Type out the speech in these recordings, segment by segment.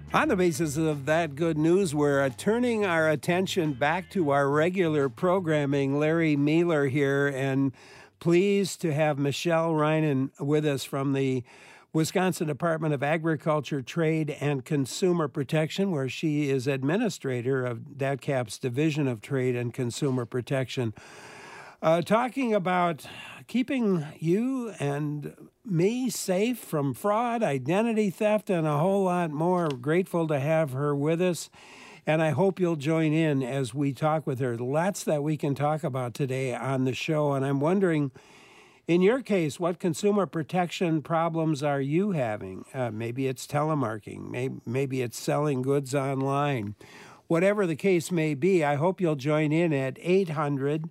On the basis of that good news, we're turning our attention back to our regular programming. Larry Mealer here, and pleased to have Michelle Reinen with us from the Wisconsin Department of Agriculture, Trade, and Consumer Protection, where she is administrator of DATCAP's Division of Trade and Consumer Protection. Talking about keeping you and me safe from fraud, identity theft, and a whole lot more. Grateful to have her with us, and I hope you'll join in as we talk with her. Lots that we can talk about today on the show, and I'm wondering, in your case, what consumer protection problems are you having? Maybe it's telemarketing. Maybe it's selling goods online. Whatever the case may be, I hope you'll join in at 800-642-1234,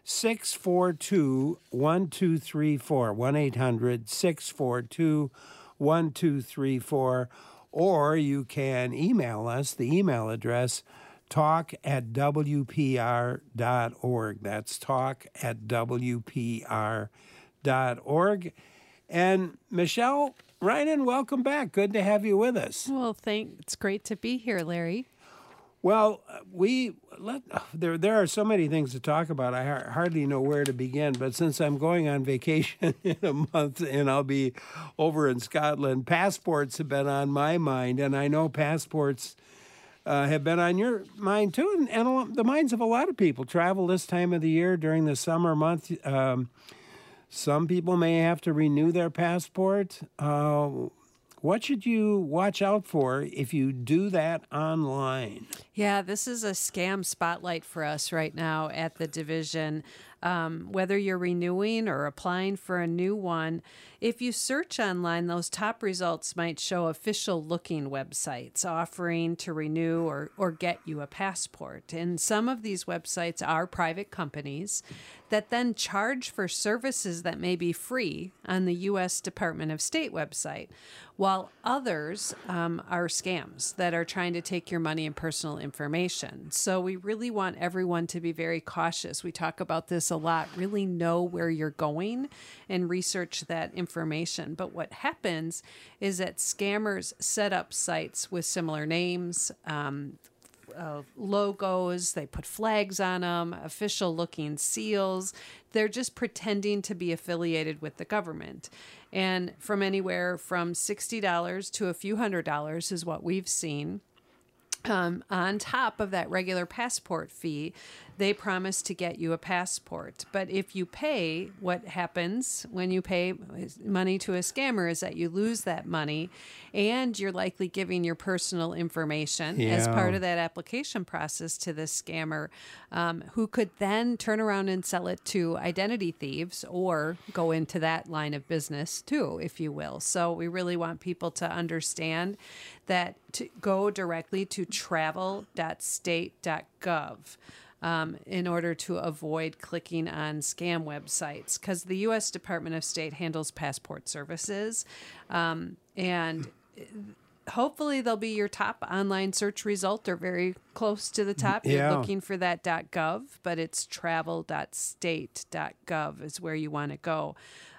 1-800-642-1234, or you can email us. The email address, talk@wpr.org. That's talk@wpr.org. And Michelle Reinen, welcome back. Good to have you with us. Well, it's great to be here, Larry. Well, there are so many things to talk about. I hardly know where to begin. But since I'm going on vacation in a month and I'll be over in Scotland, passports have been on my mind, and I know passports have been on your mind too, and the minds of a lot of people. Travel this time of the year during the summer month. Some people may have to renew their passport. What should you watch out for if you do that online? Yeah, this is a scam spotlight for us right now at the division. Whether you're renewing or applying for a new one, if you search online, those top results might show official-looking websites offering to renew or get you a passport. And some of these websites are private companies that then charge for services that may be free on the U.S. Department of State website, while others are scams that are trying to take your money and personal information. So we really want everyone to be very cautious. We talk about this a lot. Really know where you're going and research that information. But what happens is that scammers set up sites with similar names, logos, they put flags on them, official looking seals. They're just pretending to be affiliated with the government. And from anywhere from $60 to a few $100s is what we've seen. On top of that regular passport fee, they promise to get you a passport. But if you pay, what happens when you pay money to a scammer is that you lose that money, and you're likely giving your personal information as part of that application process to this scammer, who could then turn around and sell it to identity thieves or go into that line of business too, if you will. So we really want people to understand that to go directly to travel.state.gov. In order to avoid clicking on scam websites, because the U.S. Department of State handles passport services, and hopefully they'll be your top online search result or very close to the top. You're looking for that .gov, but it's travel.state.gov is where you want to go.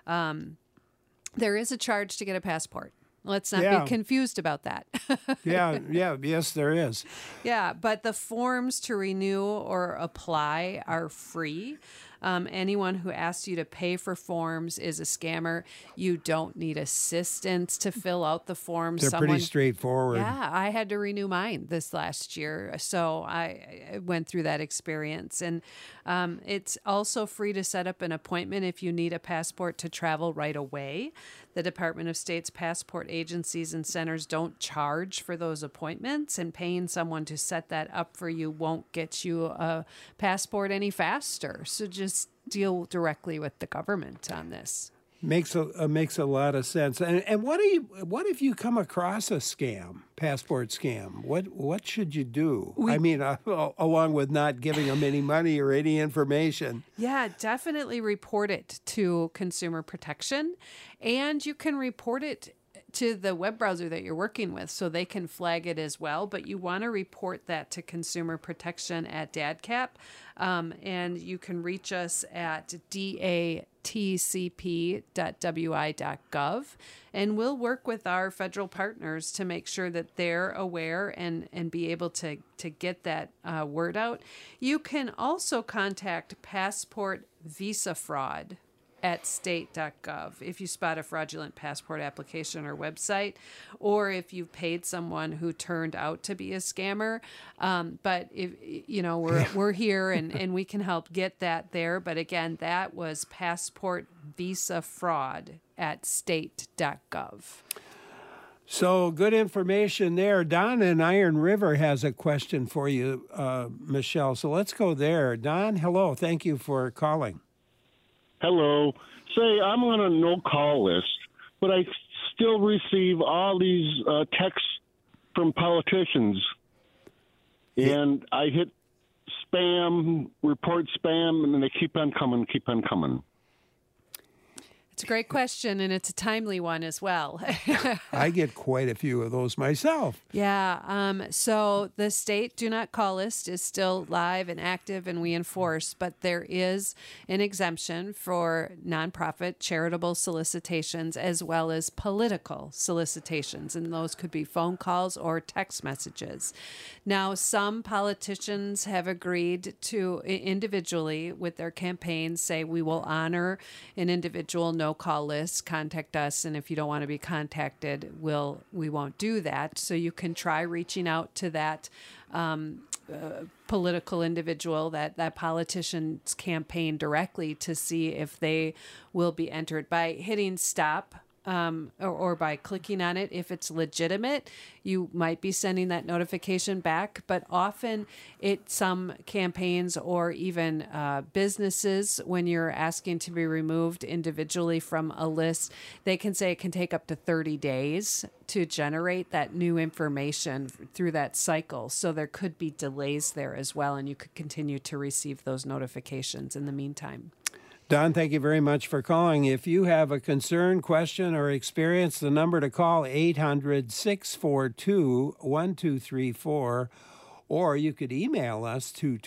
There is a charge to get a passport. Let's not be confused about that. Yes, there is. Yeah, but the forms to renew or apply are free. Anyone who asks you to pay for forms is a scammer. You don't need assistance to fill out the forms. They're pretty straightforward. Yeah, I had to renew mine this last year, so I went through that experience. And it's also free to set up an appointment if you need a passport to travel right away. The Department of State's passport agencies and centers don't charge for those appointments, and paying someone to set that up for you won't get you a passport any faster. So just deal directly with the government on this. Makes a lot of sense. And what if you come across a scam, passport scam? What should you do? Along with not giving them any money or any information. Yeah, definitely report it to Consumer Protection, and you can report it to the web browser that you're working with so they can flag it as well. But you want to report that to Consumer Protection at DADCAP. And you can reach us at datcp.wi.gov. And we'll work with our federal partners to make sure that they're aware and be able to get that word out. You can also contact Passport Visa Fraud at state.gov if you spot a fraudulent passport application or website, or if you've paid someone who turned out to be a scammer. But if we're here and we can help get that there. But again, that was Passport Visa Fraud at state.gov. So good information there. Don in Iron River has a question for you, Michelle. So let's go there. Don, hello. Thank you for calling. Hello. Say, I'm on a no-call list, but I still receive all these texts from politicians. And I hit spam, report spam, and then they keep on coming. It's a great question, and it's a timely one as well. I get quite a few of those myself. Yeah. So the state do not call list is still live and active, and we enforce, but there is an exemption for nonprofit charitable solicitations as well as political solicitations, and those could be phone calls or text messages. Now, some politicians have agreed to individually with their campaigns say we will honor an individual no-call list, contact us, and if you don't want to be contacted, we won't do that. So you can try reaching out to that political individual, that politician's campaign directly to see if they will be entered by hitting stop. Or by clicking on it. If it's legitimate, you might be sending that notification back. But often some campaigns or even businesses, when you're asking to be removed individually from a list, they can say it can take up to 30 days to generate that new information through that cycle. So there could be delays there as well, and you could continue to receive those notifications in the meantime. Don, thank you very much for calling. If you have a concern, question, or experience, the number to call 800-642-1234, or you could email us to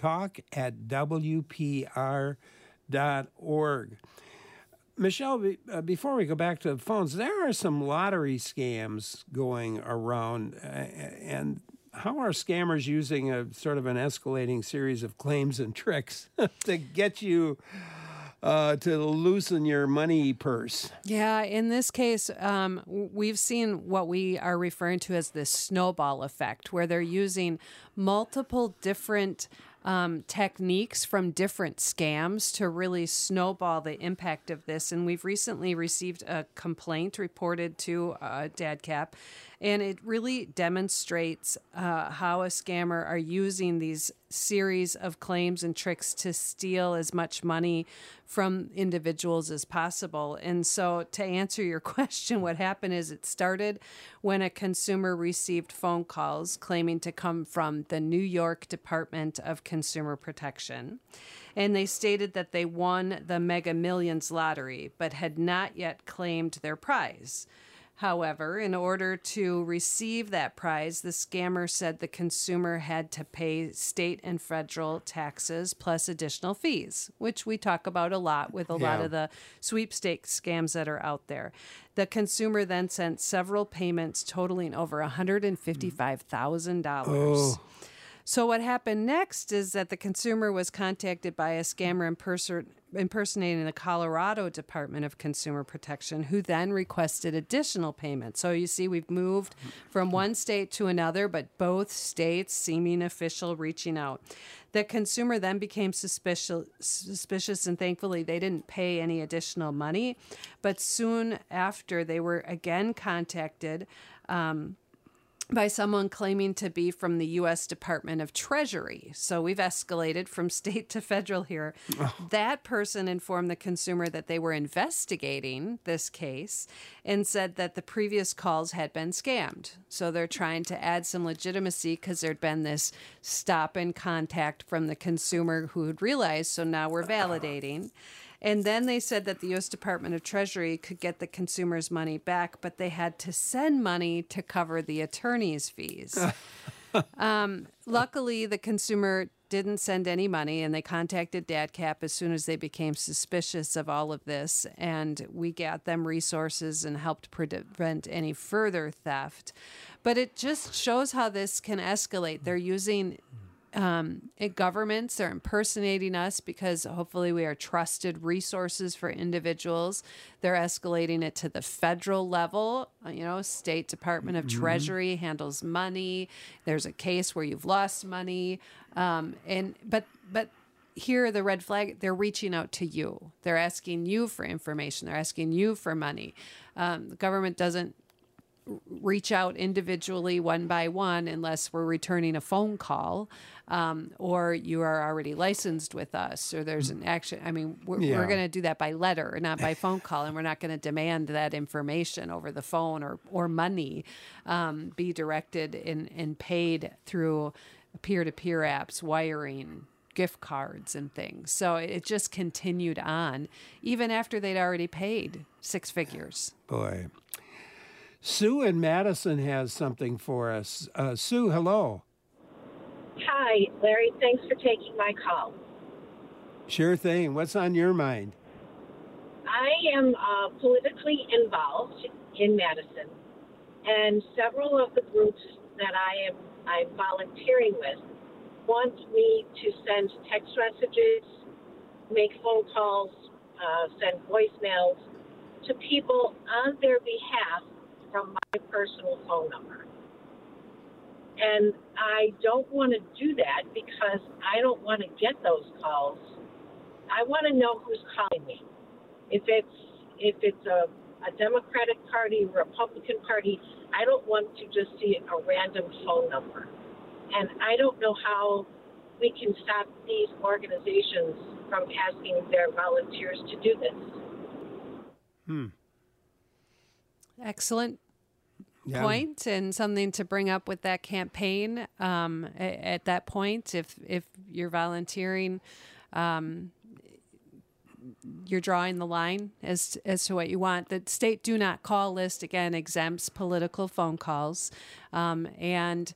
talk@wpr.org. Michelle, before we go back to the phones, there are some lottery scams going around, and how are scammers using a sort of an escalating series of claims and tricks to get you to loosen your money purse? Yeah, in this case, we've seen what we are referring to as the snowball effect, where they're using multiple different techniques from different scams to really snowball the impact of this. And we've recently received a complaint reported to DADCAP, and it really demonstrates how a scammer are using these series of claims and tricks to steal as much money from individuals as possible. And so to answer your question, what happened is it started when a consumer received phone calls claiming to come from the New York Department of Consumer Protection. And they stated that they won the Mega Millions lottery, but had not yet claimed their prize. However, in order to receive that prize, the scammer said the consumer had to pay state and federal taxes plus additional fees, which we talk about a lot with a lot of the sweepstakes scams that are out there. The consumer then sent several payments totaling over $155,000. Oh. So what happened next is that the consumer was contacted by a scammer impersonating the Colorado Department of Consumer Protection, who then requested additional payments. So you see, we've moved from one state to another, but both states seeming official reaching out. The consumer then became suspicious, and thankfully they didn't pay any additional money. But soon after, they were again contacted by someone claiming to be from the U.S. Department of Treasury. So we've escalated from state to federal here. Oh. That person informed the consumer that they were investigating this case and said that the previous calls had been scammed. So they're trying to add some legitimacy because there'd been this stop in contact from the consumer who had realized, so now we're validating. And then they said that the U.S. Department of Treasury could get the consumer's money back, but they had to send money to cover the attorney's fees. Luckily, the consumer didn't send any money, and they contacted DADCAP as soon as they became suspicious of all of this, and we got them resources and helped prevent any further theft. But it just shows how this can escalate. They're using governments, they're impersonating us because hopefully we are trusted resources for individuals. They're escalating it to the federal level. State Department of Treasury handles money. There's a case where you've lost money. But here, the red flag, they're reaching out to you. They're asking you for information. They're asking you for money. The government doesn't reach out individually one by one unless we're returning a phone call or you are already licensed with us or there's an action. I mean, we're going to do that by letter, not by phone call, and we're not going to demand that information over the phone or money be directed and paid through peer-to-peer apps, wiring, gift cards and things. So it just continued on even after they'd already paid six figures. Boy. Sue in Madison has something for us. Sue, hello. Hi, Larry. Thanks for taking my call. Sure thing. What's on your mind? I am politically involved in Madison, and several of the groups that I'm volunteering with want me to send text messages, make phone calls, send voicemails to people on their behalf from my personal phone number. And I don't want to do that because I don't want to get those calls. I want to know who's calling me. If it's a Democratic Party, Republican Party, I don't want to just see a random phone number. And I don't know how we can stop these organizations from asking their volunteers to do this. Excellent point, and something to bring up with that campaign at that point. If you're volunteering, you're drawing the line as to what you want. The state do not call list, again, exempts political phone calls, and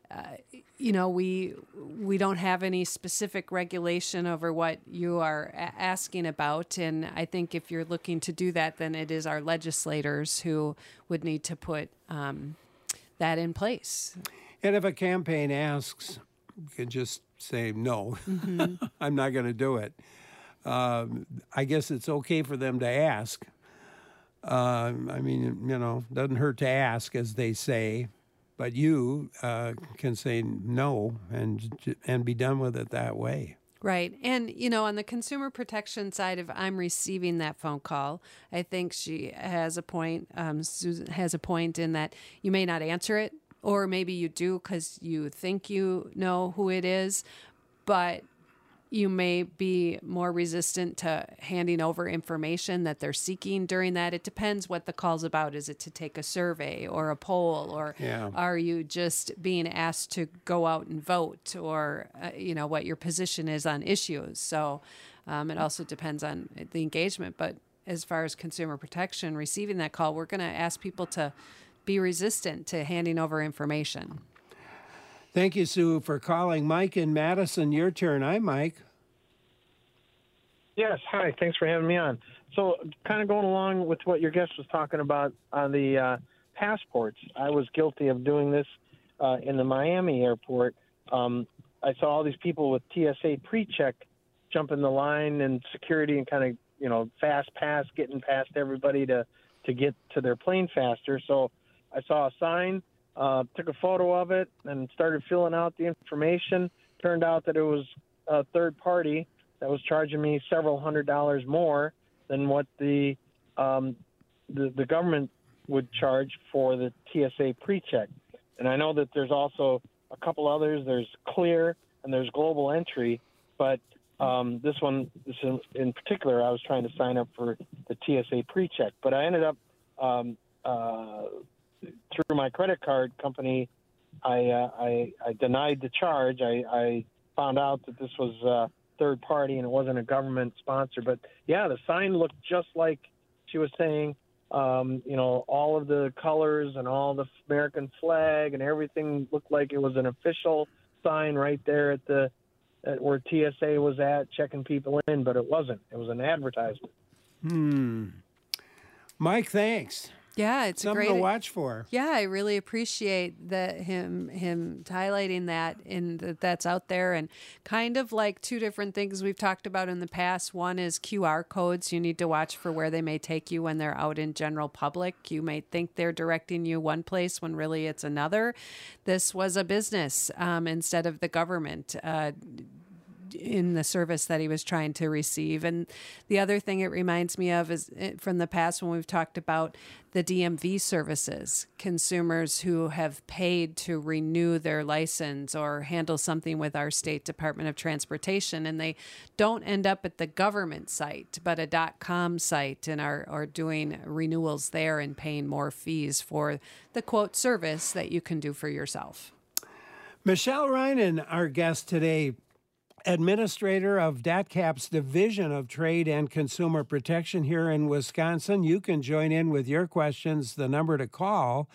we don't have any specific regulation over what you are asking about. And I think if you're looking to do that, then it is our legislators who would need to put that in place. And if a campaign asks, you can just say, no, I'm not going to do it. I guess it's okay for them to ask. I mean, doesn't hurt to ask, as they say. But you can say no and be done with it that way. Right. And, on the consumer protection side, if I'm receiving that phone call, I think she has a point, Susan has a point in that you may not answer it, or maybe you do because you think you know who it is, but you may be more resistant to handing over information that they're seeking during that. It depends what the call's about. Is it to take a survey or a poll, or are you just being asked to go out and vote, or, what your position is on issues? So it also depends on the engagement. But as far as consumer protection, receiving that call, we're going to ask people to be resistant to handing over information. Thank you, Sue, for calling. Mike in Madison, your turn. Hi, Mike. Yes, hi. Thanks for having me on. So kind of going along with what your guest was talking about on the passports, I was guilty of doing this in the Miami airport. I saw all these people with TSA pre-check jumping the line and security and kind of, fast pass, getting past everybody to get to their plane faster. So I saw a sign, took a photo of it, and started filling out the information. Turned out that it was a third party that was charging me several $100s more than what the government would charge for the TSA pre-check. And I know that there's also a couple others. There's Clear and there's Global Entry, but this in particular, I was trying to sign up for the TSA pre-check. But I ended up through my credit card company, I denied the charge. I found out that this was third party and it wasn't a government sponsor. But yeah, the sign looked just like she was saying. All of the colors and all the American flag and everything looked like it was an official sign right there at where TSA was at checking people in, but it wasn't. It was an advertisement. Mike, thanks. Yeah, it's something to watch for. Yeah, I really appreciate him highlighting that and that's out there, and kind of like two different things we've talked about in the past. One is QR codes. You need to watch for where they may take you when they're out in general public. You may think they're directing you one place when really it's another. This was a business instead of the government. In the service that he was trying to receive. And the other thing it reminds me of is from the past when we've talked about the DMV services, consumers who have paid to renew their license or handle something with our state Department of Transportation, and they don't end up at the government site, but a .com site, and are doing renewals there and paying more fees for the quote service that you can do for yourself. Michelle Reinen, our guest today, administrator of DATCAP's Division of Trade and Consumer Protection here in Wisconsin. You can join in with your questions. The number to call,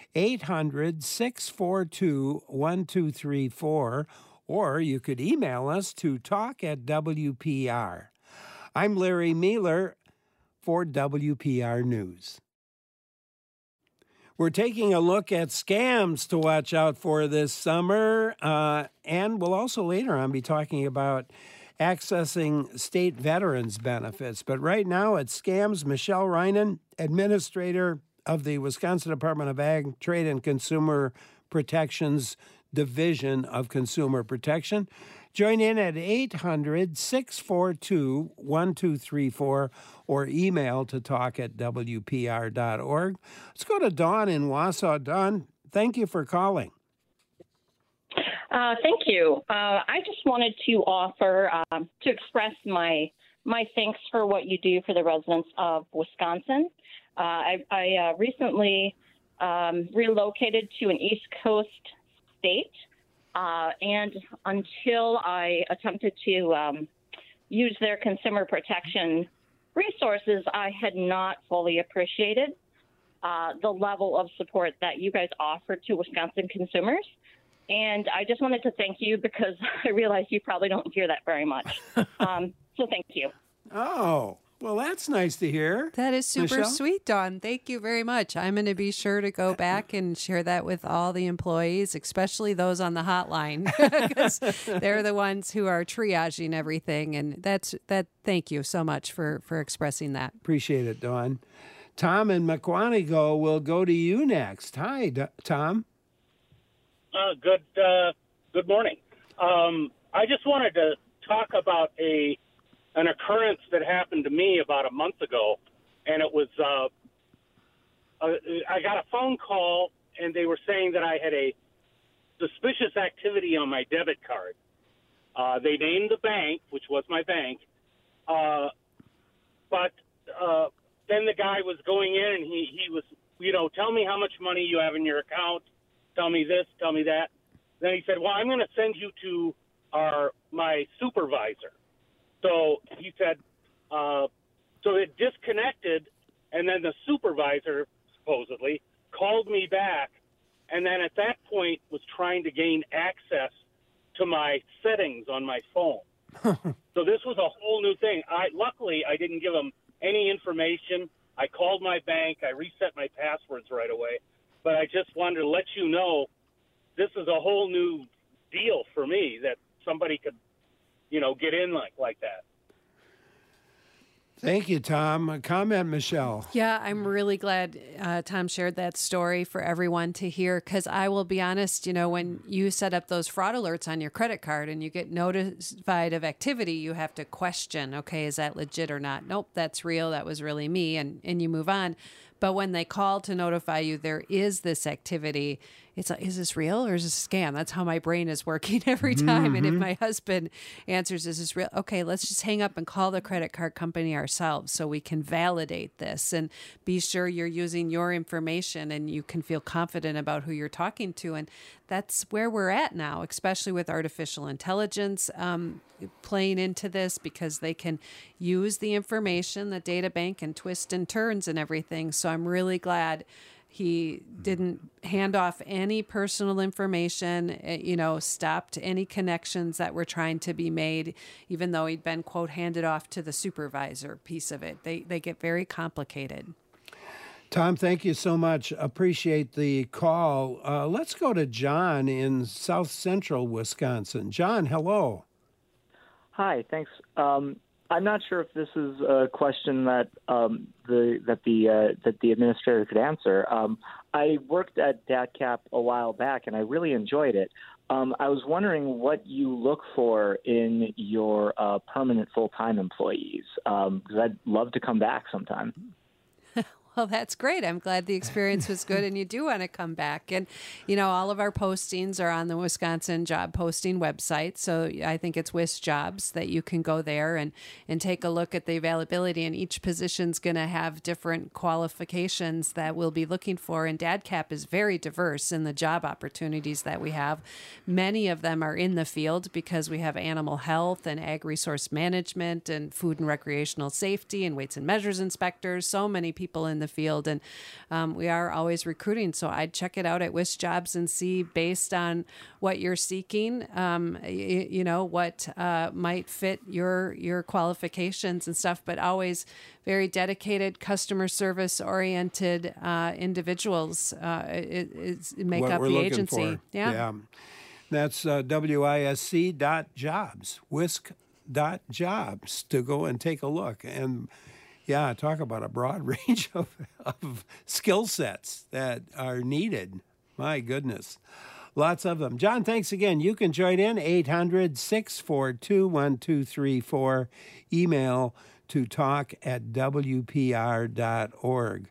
800-642-1234, or you could email us to talk@WPR. I'm Larry Mealer for WPR News. We're taking a look at scams to watch out for this summer, and we'll also later on be talking about accessing state veterans benefits. But right now it's scams. Michelle Reinen, administrator of the Wisconsin Department of Ag, Trade and Consumer Protection's Division of Consumer Protection. Join in at 800-642-1234 or email to talk@WPR.org. Let's go to Dawn in Wausau. Dawn, thank you for calling. Thank you. I just wanted to offer, to express my thanks for what you do for the residents of Wisconsin. I recently relocated to an East Coast state. And until I attempted to use their consumer protection resources, I had not fully appreciated the level of support that you guys offer to Wisconsin consumers. And I just wanted to thank you because I realize you probably don't hear that very much. So thank you. Oh, well, that's nice to hear. That is super Michelle? sweet, Dawn. Thank you very much. I'm going to be sure to go back and share that with all the employees, especially those on the hotline, because they're the ones who are triaging everything. And thank you so much for expressing that. Appreciate it, Dawn. Tom in McWanago will go to you next. Hi, Tom. Good morning. I just wanted to talk about an occurrence that happened to me about a month ago, and it was I got a phone call, and they were saying that I had a suspicious activity on my debit card. They named the bank, which was my bank, but then the guy was going in, and he was, tell me how much money you have in your account, tell me this, tell me that. Then he said, well, I'm going to send you to my supervisor. So he said, so it disconnected, and then the supervisor supposedly called me back, and then at that point was trying to gain access to my settings on my phone. So this was a whole new thing. Luckily, I didn't give him any information. I called my bank. I reset my passwords right away. But I just wanted to let you know this is a whole new deal for me that somebody could get in like that. Thank you, Tom. A comment, Michelle. Yeah, I'm really glad Tom shared that story for everyone to hear, because I will be honest, when you set up those fraud alerts on your credit card and you get notified of activity, you have to question, okay, is that legit or not? Nope, that's real. That was really me. And you move on. But when they call to notify you there is this activity, it's like, is this real or is this a scam? That's how my brain is working every time. And if my husband answers, is this real? Okay, let's just hang up and call the credit card company ourselves so we can validate this and be sure you're using your information and you can feel confident about who you're talking to. And that's where we're at now, especially with artificial intelligence playing into this, because they can use the information, the data bank, and twist and turns and everything. So I'm really glad he didn't hand off any personal information, stopped any connections that were trying to be made, even though he'd been, quote, handed off to the supervisor piece of it. They get very complicated. Tom, thank you so much. Appreciate the call. Let's go to John in South Central Wisconsin. John, hello. Hi, thanks. I'm not sure if this is a question that the administrator could answer. I worked at DATCAP a while back, and I really enjoyed it. I was wondering what you look for in your permanent full-time employees, because I'd love to come back sometime. Well, that's great. I'm glad the experience was good and you do want to come back. And, all of our postings are on the Wisconsin job posting website. So I think it's WisJobs that you can go there and take a look at the availability. And each position's going to have different qualifications that we'll be looking for. And DADCAP is very diverse in the job opportunities that we have. Many of them are in the field because we have animal health and ag resource management and food and recreational safety and weights and measures inspectors. So many people in the field, and we are always recruiting. So I'd check it out at WisJobs and see, based on what you're seeking, what might fit your qualifications and stuff. But always very dedicated, customer service oriented individuals make up the agency. Yeah. That's WISC.jobs, WISC.jobs, to go and take a look. And yeah, talk about a broad range of skill sets that are needed. My goodness. Lots of them. John, thanks again. You can join in, 800-642-1234. Email to talk@wpr.org.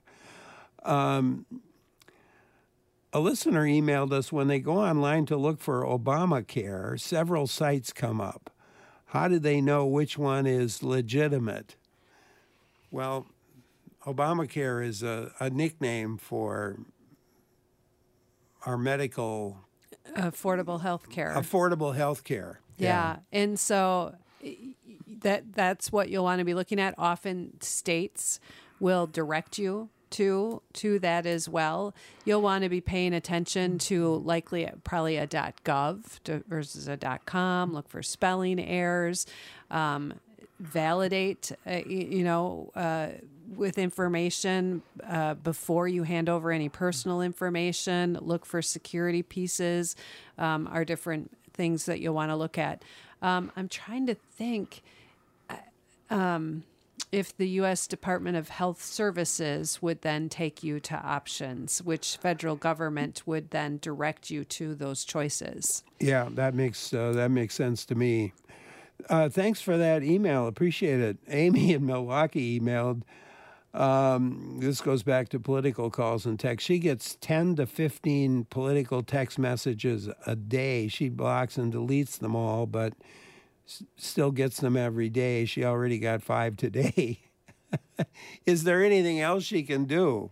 A listener emailed us, when they go online to look for Obamacare, several sites come up. How do they know which one is legitimate? Well, Obamacare is a nickname for our medical... Affordable health care. Affordable health care. Yeah. And so that's what you'll want to be looking at. Often states will direct you to that as well. You'll want to be paying attention to probably a .gov versus a .com. Look for spelling errors. Validate, with information before you hand over any personal information. Look for security pieces, are different things that you'll want to look at. I'm trying to think if the U.S. Department of Health Services would then take you to options, which federal government would then direct you to those choices. Yeah, that makes sense to me. Thanks for that email. Appreciate it. Amy in Milwaukee emailed. This goes back to political calls and texts. She gets 10 to 15 political text messages a day. She blocks and deletes them all, but still gets them every day. She already got 5 today. Is there anything else she can do?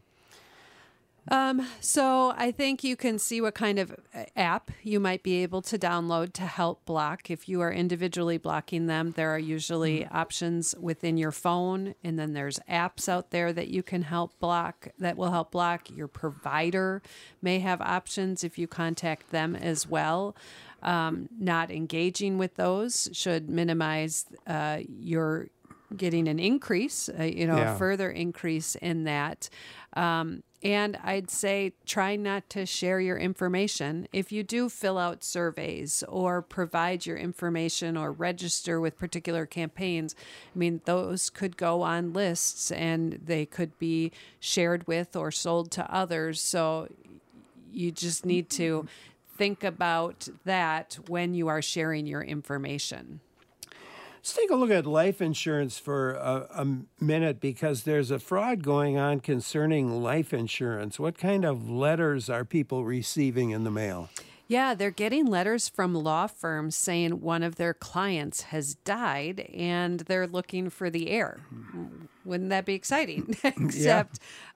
So I think you can see what kind of app you might be able to download to help block. If you are individually blocking them, there are usually options within your phone, and then there's apps out there that you can that will help block. Your provider may have options if you contact them as well. Not engaging with those should minimize your getting an increase, a further increase in that. And I'd say try not to share your information. If you do fill out surveys or provide your information or register with particular campaigns, those could go on lists and they could be shared with or sold to others. So you just need to think about that when you are sharing your information. Let's take a look at life insurance for a minute, because there's a fraud going on concerning life insurance. What kind of letters are people receiving in the mail? Yeah, they're getting letters from law firms saying one of their clients has died and they're looking for the heir. Wouldn't that be exciting? Except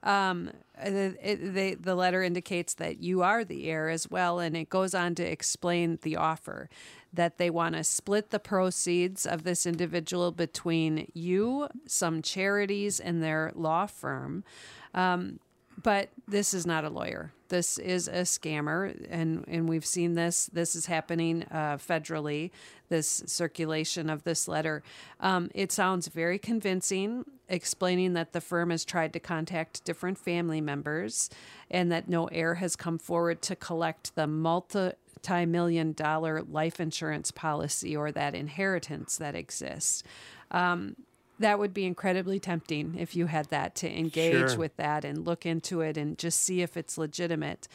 the letter indicates that you are the heir as well, and it goes on to explain the offer, that they want to split the proceeds of this individual between you, some charities, and their law firm. But this is not a lawyer. This is a scammer, and we've seen this. This is happening federally, this circulation of this letter. It sounds very convincing, explaining that the firm has tried to contact different family members and that no heir has come forward to collect the multi-million-dollar life insurance policy or that inheritance that exists. That would be incredibly tempting if you had that, to engage with that and look into it and just see if it's legitimate.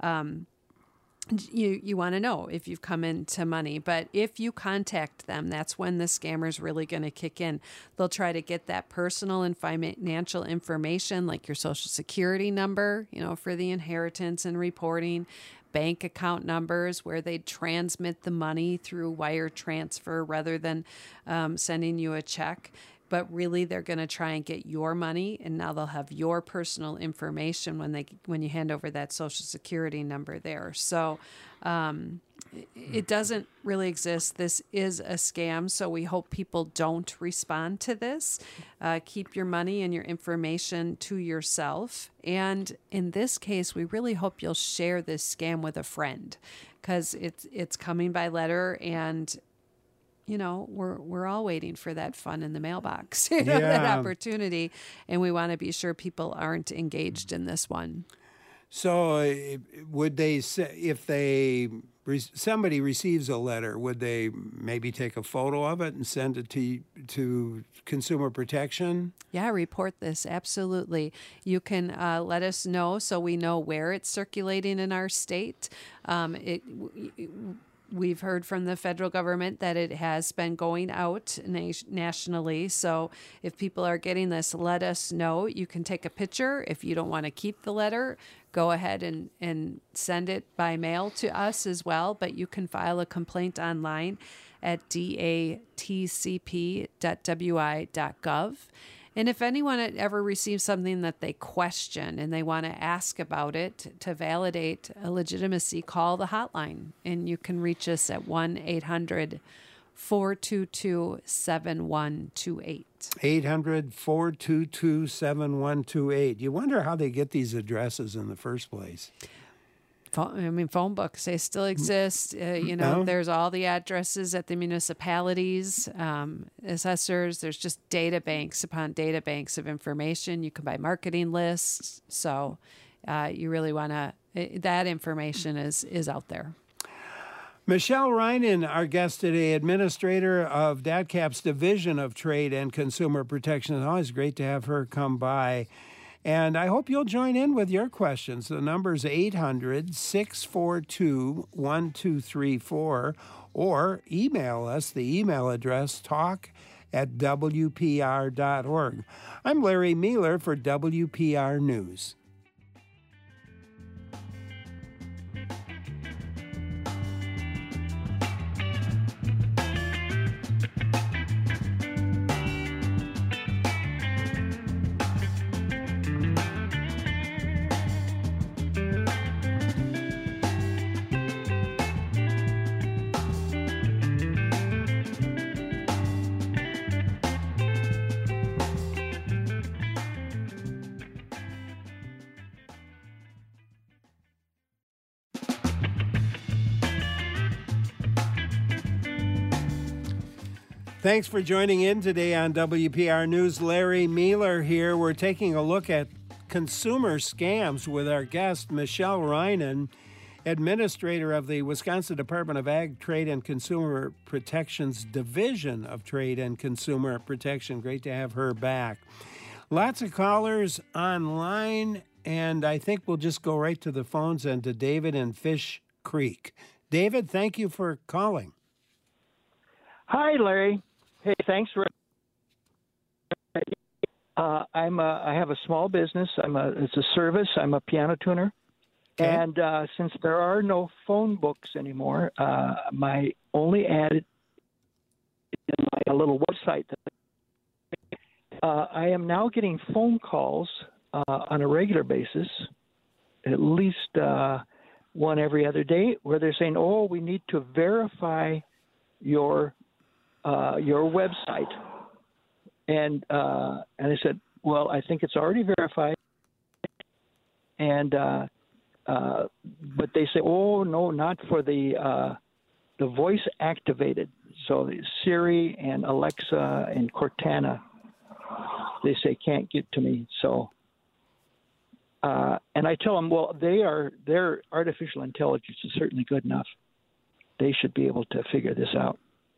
You want to know if you've come into money. But if you contact them, that's when the scammer's really going to kick in. They'll try to get that personal and financial information, like your Social Security number, for the inheritance and reporting, bank account numbers where they transmit the money through wire transfer rather than sending you a check. But really, they're going to try and get your money, and now they'll have your personal information when you hand over that Social Security number there. So it doesn't really exist. This is a scam, so we hope people don't respond to this. Keep your money and your information to yourself. And in this case, we really hope you'll share this scam with a friend, because it's coming by letter, and we're all waiting for that fun in the mailbox, that opportunity, and we want to be sure people aren't engaged in this one. So would they say, if somebody receives a letter, would they maybe take a photo of it and send it to Consumer Protection? Yeah, report this. Absolutely. You can let us know so we know where it's circulating in our state. We've heard from the federal government that it has been going out nationally. So if people are getting this, let us know. You can take a picture. If you don't want to keep the letter, go ahead and send it by mail to us as well. But you can file a complaint online at datcp.wi.gov. And if anyone ever receives something that they question and they want to ask about it to validate a legitimacy, call the hotline. And you can reach us at 1-800-422-7128. 800-422-7128. You wonder how they get these addresses in the first place. Phone books, they still exist. There's all the addresses at the municipalities, assessors. There's just databanks upon databanks of information. You can buy marketing lists. So you really want to, that information is out there. Michelle Reinen, our guest today, administrator of DATCAP's Division of Trade and Consumer Protection. It's always great to have her come by. And I hope you'll join in with your questions. The number is 800-642-1234, or email us. The email address, talk@wpr.org. I'm Larry Mealer for WPR News. Thanks for joining in today on WPR News. Larry Mealer here. We're taking a look at consumer scams with our guest, Michelle Reinen, administrator of the Wisconsin Department of Ag, Trade, and Consumer Protection's Division of Trade and Consumer Protection. Great to have her back. Lots of callers online, and I think we'll just go right to the phones and to David in Fish Creek. David, thank you for calling. Hi, Larry. Hey, thanks for. I have a small business. It's a service. I'm a piano tuner, Okay. and since there are no phone books anymore, my only ad is in my little website. I am now getting phone calls on a regular basis, at least one every other day, where they're saying, "Oh, we need to verify your website," and I said, "Well, I think it's already verified," and but they say, "Oh no, not for the voice activated." So Siri and Alexa and Cortana, they say can't get to me. So. And I tell them, well, their artificial intelligence is certainly good enough. They should be able to figure this out.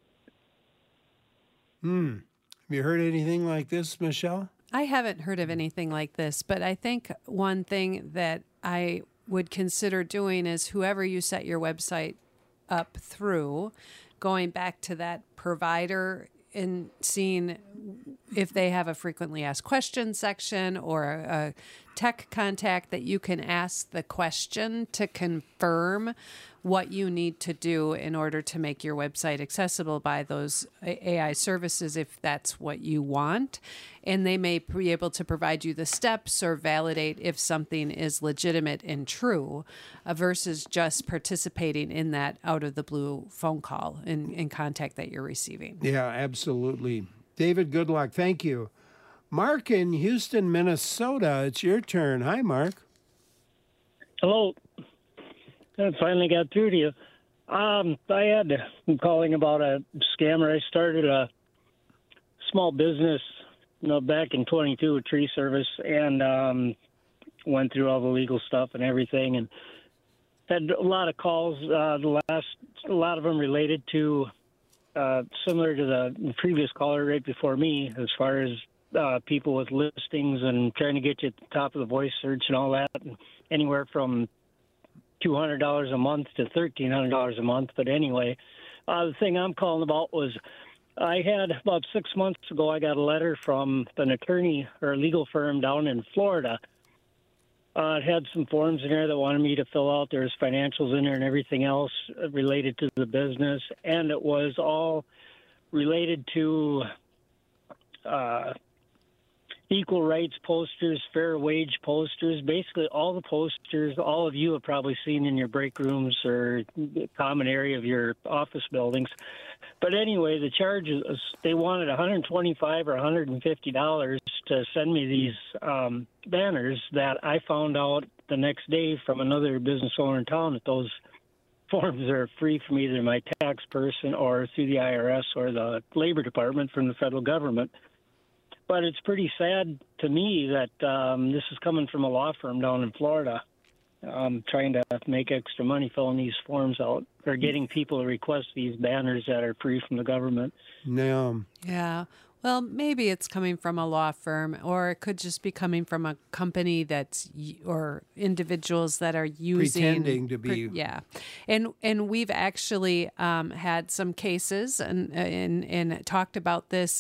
Have you heard anything like this, Michelle? I haven't heard of anything like this, but I think one thing that I would consider doing is whoever you set your website up through, going back to that provider and seeing if they have a frequently asked questions section or a tech contact that you can ask the question to confirm what you need to do in order to make your website accessible by those AI services if that's what you want. And they may be able to provide you the steps or validate if something is legitimate and true versus just participating in that out of the blue phone call in contact that you're receiving. Yeah, absolutely. David, good luck. Thank you. Mark in Houston, Minnesota, it's your turn. Hi, Mark. Hello. I finally got through to you. I'm calling about a scammer. I started a small business, back in 22 with tree service, and went through all the legal stuff and everything, and had a lot of calls. A lot of them related to similar to the previous caller right before me, as far as people with listings and trying to get you at the top of the voice search and all that, and anywhere from $200 a month to $1,300 a month. But anyway, the thing I'm calling about was I had about 6 months ago, I got a letter from an attorney or a legal firm down in Florida. It had some forms in there that wanted me to fill out. There's financials in there and everything else related to the business. And it was all related to equal rights posters, fair wage posters, basically all the posters all of you have probably seen in your break rooms or common area of your office buildings. But anyway, the charges, they wanted $125 or $150 to send me these banners that I found out the next day from another business owner in town that those forms are free from either my tax person or through the IRS or the Labor Department from the federal government. But it's pretty sad to me that this is coming from a law firm down in Florida, trying to make extra money filling these forms out or getting people to request these banners that are free from the government. No. Yeah. Well, maybe it's coming from a law firm, or it could just be coming from a company or individuals that are using pretending to be. Yeah, and we've actually had some cases and talked about this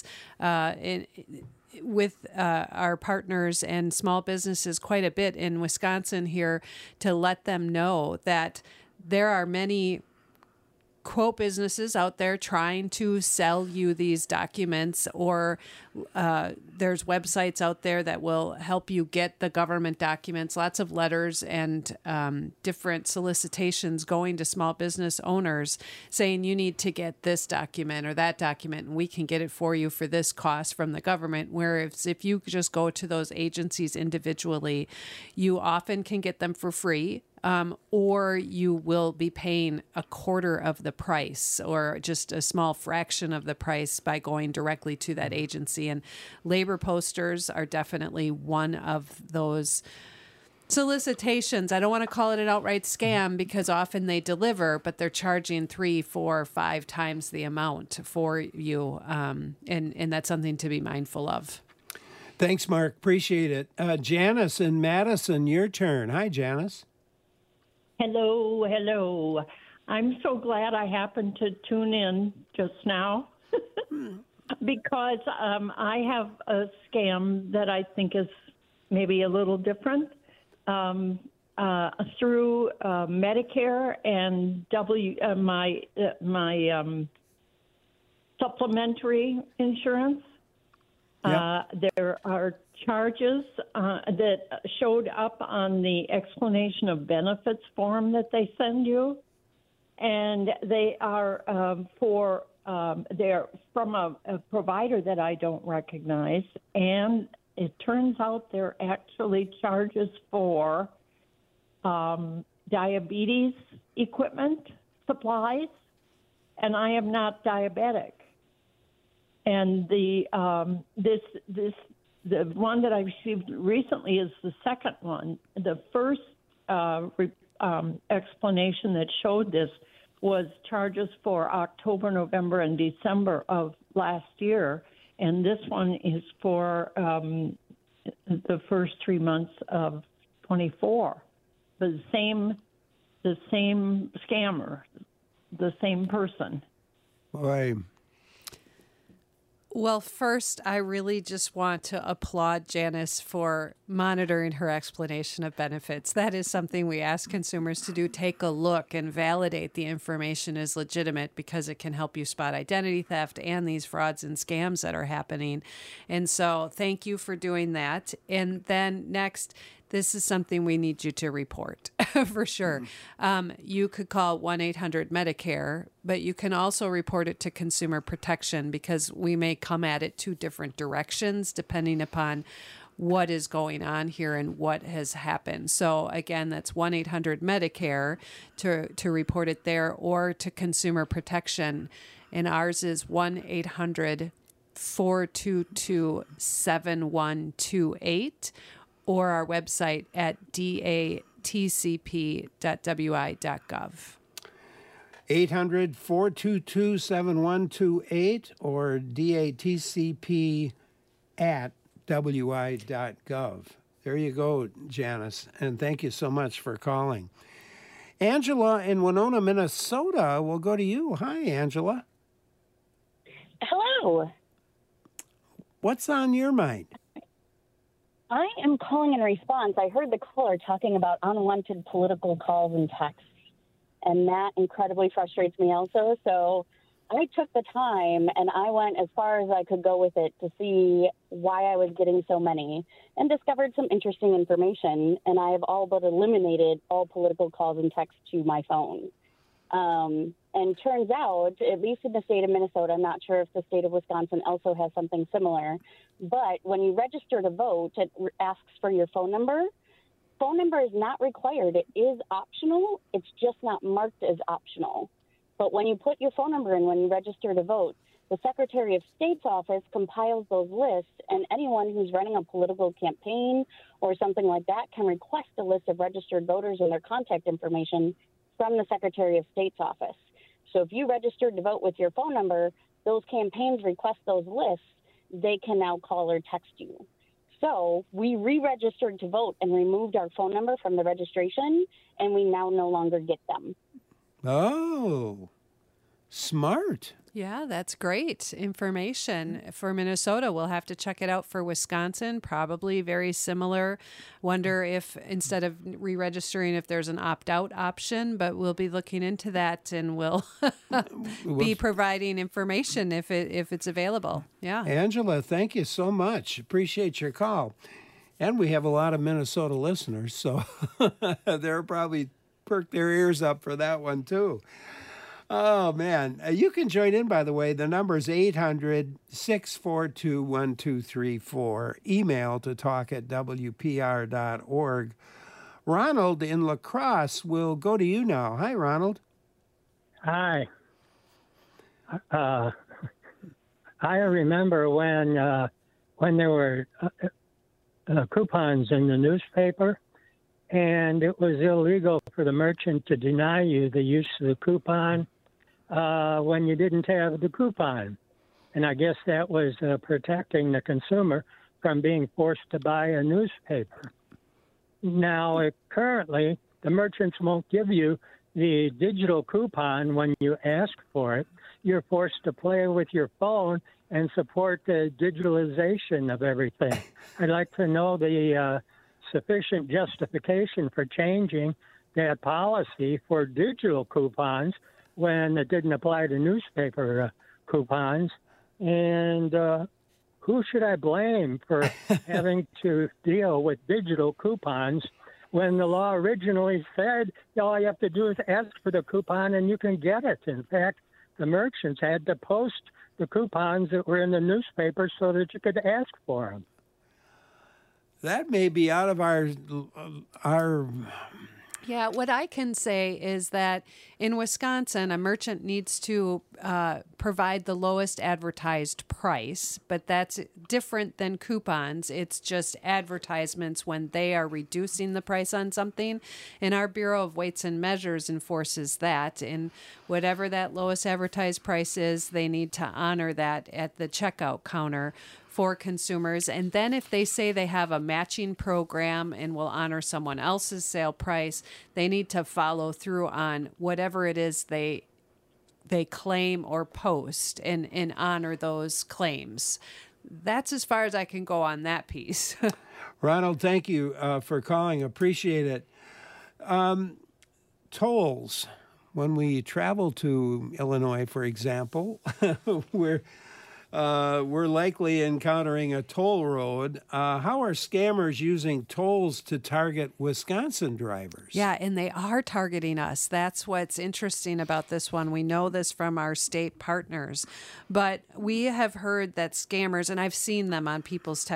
with our partners and small businesses quite a bit in Wisconsin here to let them know that there are many quote businesses out there trying to sell you these documents, or there's websites out there that will help you get the government documents, lots of letters and different solicitations going to small business owners saying you need to get this document or that document and we can get it for you for this cost from the government. Whereas if you just go to those agencies individually, you often can get them for free. Or you will be paying a quarter of the price or just a small fraction of the price by going directly to that agency. And labor posters are definitely one of those solicitations. I don't want to call it an outright scam because often they deliver, but they're charging 3, 4, 5 times the amount for you. And that's something to be mindful of. Thanks, Mark. Appreciate it. Janice in Madison, your turn. Hi, Janice. Hello. I'm so glad I happened to tune in just now. because I have a scam that I think is maybe a little different through Medicare and my supplementary insurance. There are charges that showed up on the explanation of benefits form that they send you, and they are they're from a provider that I don't recognize, and it turns out they're actually charges for diabetes equipment, supplies, and I am not diabetic. And the one that I received recently is the second one. The first explanation that showed this was charges for October, November, and December of last year, and this one is for the first 3 months of 24. The same scammer, the same person. Boy. Well, first, I really just want to applaud Janice for monitoring her explanation of benefits. That is something we ask consumers to do. Take a look and validate the information is legitimate, because it can help you spot identity theft and these frauds and scams that are happening. And so thank you for doing that. And then next, this is something we need you to report for sure. You could call 1-800-MEDICARE, but you can also report it to Consumer Protection, because we may come at it two different directions depending upon what is going on here and what has happened. So again, that's 1-800-MEDICARE to report it there, or to Consumer Protection. And ours is 1-800-422-7128. or our website at datcp.wi.gov. 800-422-7128 or datcp@wi.gov. There you go, Janice, and thank you so much for calling. Angela in Winona, Minnesota, we'll go to you. Hi, Angela. Hello. What's on your mind? I am calling in response. I heard the caller talking about unwanted political calls and texts, and that incredibly frustrates me also. So I took the time and I went as far as I could go with it to see why I was getting so many, and discovered some interesting information. And I have all but eliminated all political calls and texts to my phone. And turns out, at least in the state of Minnesota, I'm not sure if the state of Wisconsin also has something similar, but when you register to vote, it asks for your phone number. Phone number is not required. It is optional. It's just not marked as optional. But when you put your phone number in when you register to vote, the Secretary of State's office compiles those lists, and anyone who's running a political campaign or something like that can request a list of registered voters and their contact information from the Secretary of State's office. So if you registered to vote with your phone number, those campaigns request those lists, they can now call or text you. So we re-registered to vote and removed our phone number from the registration, and we now no longer get them. Oh, smart. Yeah, that's great information for Minnesota. We'll have to check it out for Wisconsin, probably very similar. Wonder if instead of re-registering, if there's an opt-out option, but we'll be looking into that, and we'll be providing information if it's available. Yeah. Angela, thank you so much. Appreciate your call. And we have a lot of Minnesota listeners, so they're probably perked their ears up for that one too. Oh, man. You can join in, by the way. The number is 800-642-1234. Email to talk@wpr.org. Ronald in La Crosse will go to you now. Hi, Ronald. Hi. I remember when there were coupons in the newspaper, and it was illegal for the merchant to deny you the use of the coupon when you didn't have the coupon. And I guess that was protecting the consumer from being forced to buy a newspaper. Now, currently, the merchants won't give you the digital coupon when you ask for it. you're forced to play with your phone and support the digitalization of everything. I'd like to know the sufficient justification for changing that policy for digital coupons when it didn't apply to newspaper coupons. And who should I blame for having to deal with digital coupons when the law originally said all you have to do is ask for the coupon and you can get it? In fact, the merchants had to post the coupons that were in the newspaper so that you could ask for them. That may be out of our Yeah, what I can say is that in Wisconsin, a merchant needs to provide the lowest advertised price, but that's different than coupons. It's just advertisements when they are reducing the price on something. And our Bureau of Weights and Measures enforces that. And whatever that lowest advertised price is, they need to honor that at the checkout counter for consumers. And then if they say they have a matching program and will honor someone else's sale price, they need to follow through on whatever it is they claim or post and honor those claims. That's as far as I can go on that piece. Ronald, thank you for calling. Appreciate it. Tolls. When we travel to Illinois, for example, we're likely encountering a toll road. How are scammers using tolls to target Wisconsin drivers? Yeah, and they are targeting us. That's what's interesting about this one. We know this from our state partners, but we have heard that scammers, and I've seen them on people's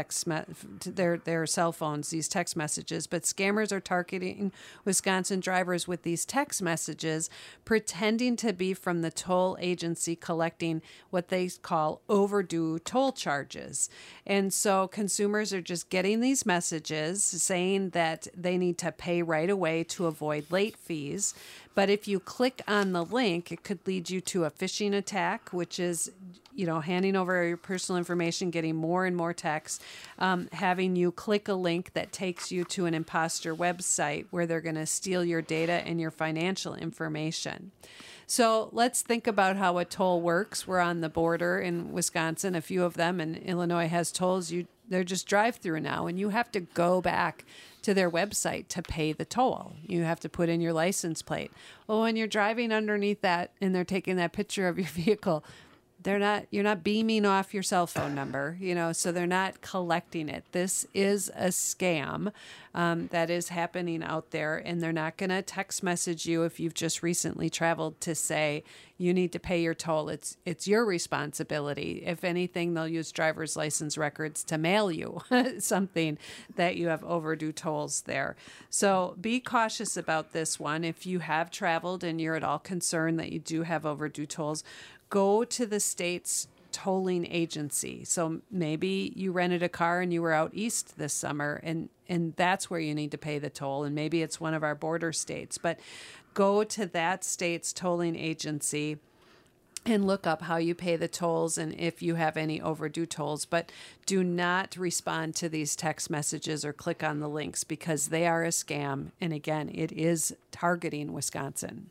their cell phones, these text messages, but scammers are targeting Wisconsin drivers with these text messages, pretending to be from the toll agency collecting what they call overdue toll charges. And so consumers are just getting these messages saying that they need to pay right away to avoid late fees. But if you click on the link, it could lead you to a phishing attack, which is, handing over your personal information, getting more and more texts, having you click a link that takes you to an imposter website where they're going to steal your data and your financial information. So let's think about how a toll works. We're on the border in Wisconsin, a few of them, and Illinois has tolls. They're just drive-through now, and you have to go back to their website to pay the toll. You have to put in your license plate. Well, when you're driving underneath that and they're taking that picture of your vehicle, you're not beaming off your cell phone number, so they're not collecting it. This is a scam that is happening out there, and they're not going to text message you if you've just recently traveled to say you need to pay your toll. It's your responsibility. If anything, they'll use driver's license records to mail you something that you have overdue tolls there. So be cautious about this one. If you have traveled and you're at all concerned that you do have overdue tolls, go to the state's tolling agency. So maybe you rented a car and you were out east this summer, and that's where you need to pay the toll. And maybe it's one of our border states, but go to that state's tolling agency and look up how you pay the tolls and if you have any overdue tolls. But do not respond to these text messages or click on the links, because they are a scam. And again, it is targeting Wisconsin.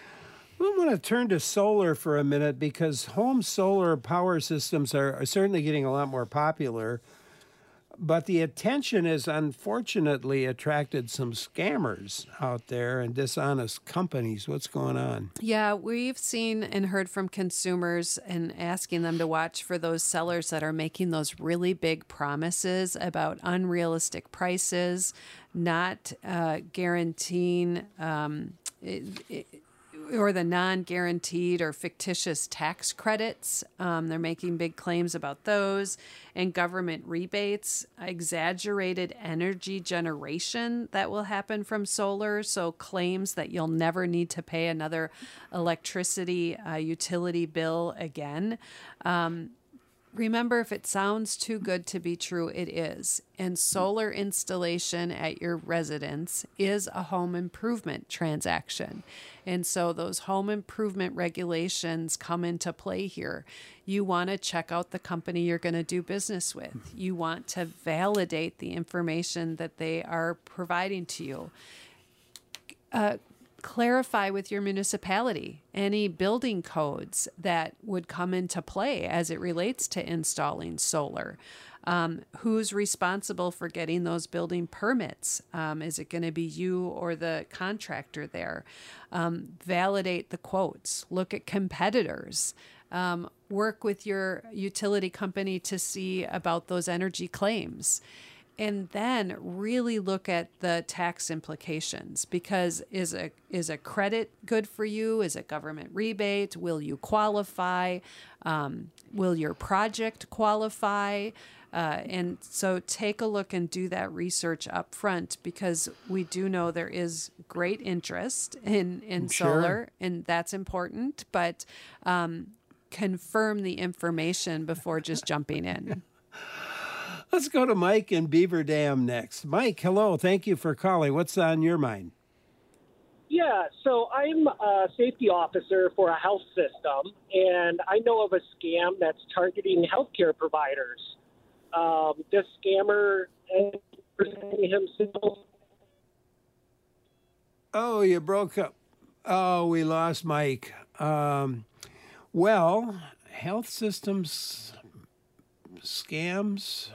I want to turn to solar for a minute, because home solar power systems are certainly getting a lot more popular, but the attention has unfortunately attracted some scammers out there and dishonest companies. What's going on? Yeah, we've seen and heard from consumers and asking them to watch for those sellers that are making those really big promises about unrealistic prices, not guaranteeing or the non-guaranteed or fictitious tax credits. They're making big claims about those, and government rebates, exaggerated energy generation that will happen from solar. So claims that you'll never need to pay another electricity utility bill again. Remember, if it sounds too good to be true, it is. And solar installation at your residence is a home improvement transaction. And so those home improvement regulations come into play here. You want to check out the company you're going to do business with. You want to validate the information that they are providing to you. clarify with your municipality any building codes that would come into play as it relates to installing solar. Who's responsible for getting those building permits? Is it going to be you or the contractor there? Validate the quotes. Look at competitors. Work with your utility company to see about those energy claims. And then really look at the tax implications, because is a credit good for you? Is it government rebate? Will you qualify? Will your project qualify? And so take a look and do that research up front, because we do know there is great interest in solar, and that's important, but confirm the information before just jumping in. Let's go to Mike in Beaver Dam next. Mike, hello. Thank you for calling. What's on your mind? Yeah, so I'm a safety officer for a health system, and I know of a scam that's targeting healthcare providers. This scammer himself. Oh, you broke up. Oh, we lost Mike. Well, health systems scams.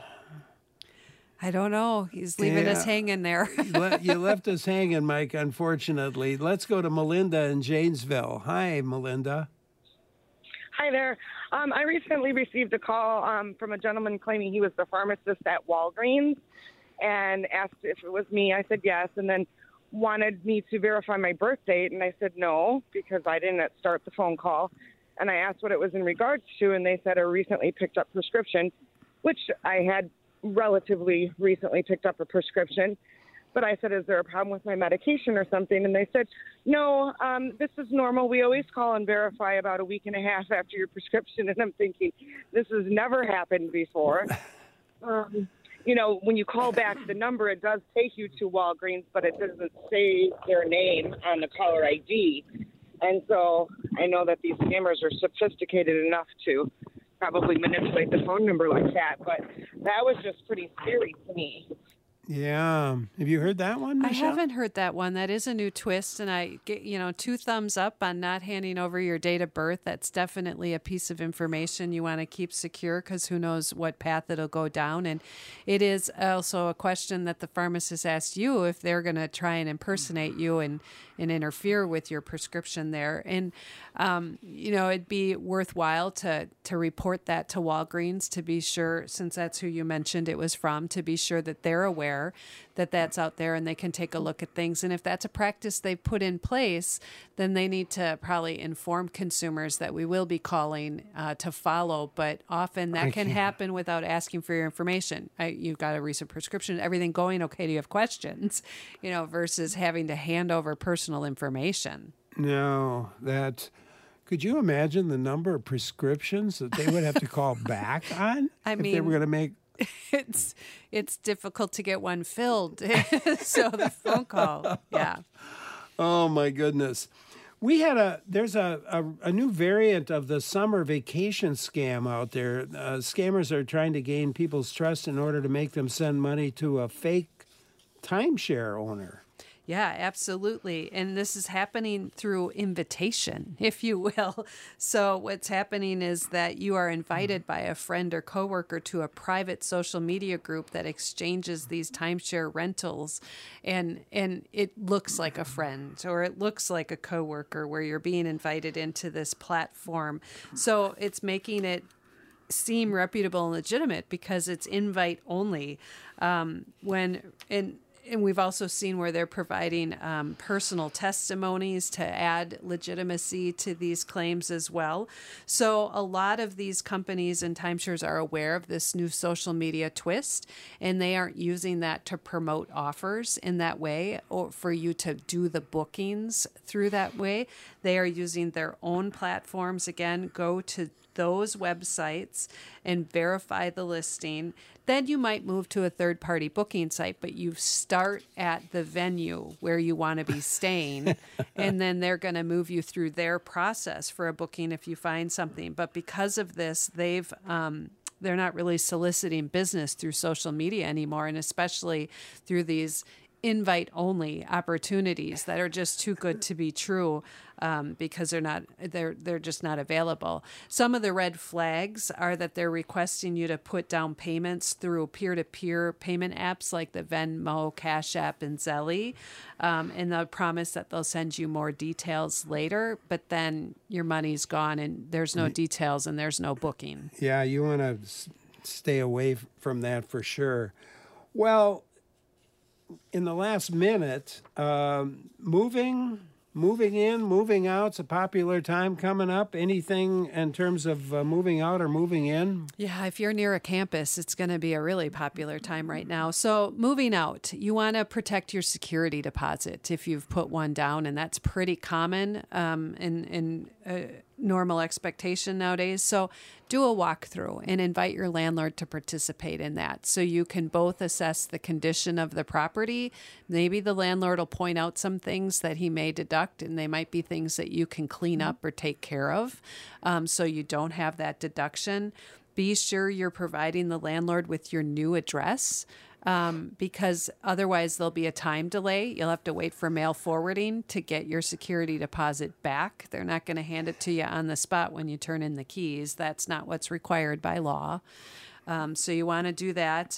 I don't know. He's leaving us hanging there. You left us hanging, Mike, unfortunately. Let's go to Melinda in Janesville. Hi, Melinda. Hi there. I recently received a call from a gentleman claiming he was the pharmacist at Walgreens and asked if it was me. I said yes, and then wanted me to verify my birth date, and I said no because I didn't start the phone call. And I asked what it was in regards to, and they said I recently picked up prescription, which I had relatively recently picked up a prescription. But I said, is there a problem with my medication or something? And they said, no, this is normal. We always call and verify about a week and a half after your prescription. And I'm thinking, this has never happened before. When you call back the number, it does take you to Walgreens, but it doesn't say their name on the caller ID. And so I know that these scammers are sophisticated enough to probably manipulate the phone number like that. But that was just pretty scary to me. Yeah. Have you heard that one, Michelle? I haven't heard that one. That is a new twist, and I get, 2 thumbs up on not handing over your date of birth. That's definitely a piece of information you want to keep secure, because who knows what path it'll go down. And it is also a question that the pharmacist asked you if they're going to try and impersonate you and interfere with your prescription there. And, it'd be worthwhile to report that to Walgreens to be sure, since that's who you mentioned it was from, to be sure that they're aware that that's out there and they can take a look at things. And if that's a practice they've put in place, then they need to probably inform consumers that we will be calling to follow. But often that can happen without asking for your information. You've got a recent prescription, everything going okay? Do you have questions? Versus having to hand over personal information. No, could you imagine the number of prescriptions that they would have to call back on if they were going to make? It's difficult to get one filled. So the phone call, yeah. Oh my goodness. There's a new variant of the summer vacation scam out there. Scammers are trying to gain people's trust in order to make them send money to a fake timeshare owner. Yeah, absolutely. And this is happening through invitation, if you will. So what's happening is that you are invited by a friend or coworker to a private social media group that exchanges these timeshare rentals. And it looks like a friend or it looks like a coworker where you're being invited into this platform. So it's making it seem reputable and legitimate because it's invite only. And we've also seen where they're providing personal testimonies to add legitimacy to these claims as well. So a lot of these companies and timeshares are aware of this new social media twist, and they aren't using that to promote offers in that way or for you to do the bookings through that way. They are using their own platforms. Again, go to those websites and verify the listing. Then you might move to a third-party booking site, but you start at the venue where you want to be staying, and then they're going to move you through their process for a booking if you find something. But because of this, they're not really soliciting business through social media anymore, and especially through these invite-only opportunities that are just too good to be true because they're just not available. Some of the red flags are that they're requesting you to put down payments through peer-to-peer payment apps like the Venmo, Cash App, and Zelle, and they'll promise that they'll send you more details later, but then your money's gone and there's no details and there's no booking. Yeah, you want to stay away from that for sure. Well, in the last minute, moving in, moving out's a popular time coming up. Anything in terms of moving out or moving in? Yeah, if you're near a campus, it's going to be a really popular time right now. So moving out, you want to protect your security deposit if you've put one down, and that's pretty common in normal expectation nowadays. So do a walkthrough and invite your landlord to participate in that so you can both assess the condition of the property. Maybe the landlord will point out some things that he may deduct, and they might be things that you can clean up or take care of so you don't have that deduction. Be sure you're providing the landlord with your new address because otherwise there'll be a time delay. You'll have to wait for mail forwarding to get your security deposit back. They're not going to hand it to you on the spot when you turn in the keys. That's not what's required by law. So you want to do that.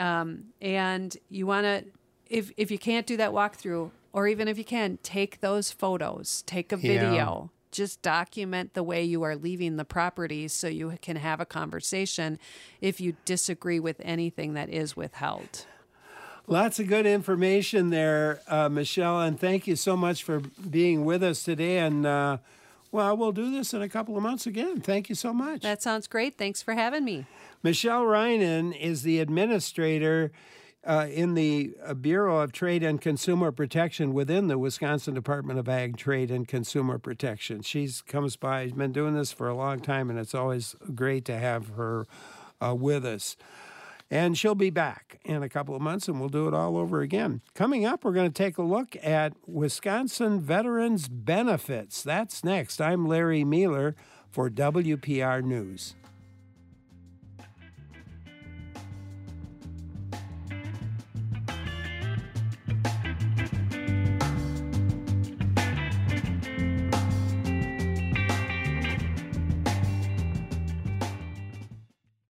And you want to, if you can't do that walkthrough, or even if you can, take those photos, take a video. Yeah. Just document the way you are leaving the property so you can have a conversation if you disagree with anything that is withheld. Lots of good information there, Michelle, and thank you so much for being with us today. And, we'll do this in a couple of months again. Thank you so much. That sounds great. Thanks for having me. Michelle Reinen is the administrator in the Bureau of Trade and Consumer Protection within the Wisconsin Department of Ag, Trade, and Consumer Protection. She's been doing this for a long time, and it's always great to have her with us. And she'll be back in a couple of months, and we'll do it all over again. Coming up, we're going to take a look at Wisconsin Veterans Benefits. That's next. I'm Larry Mealer for WPR News.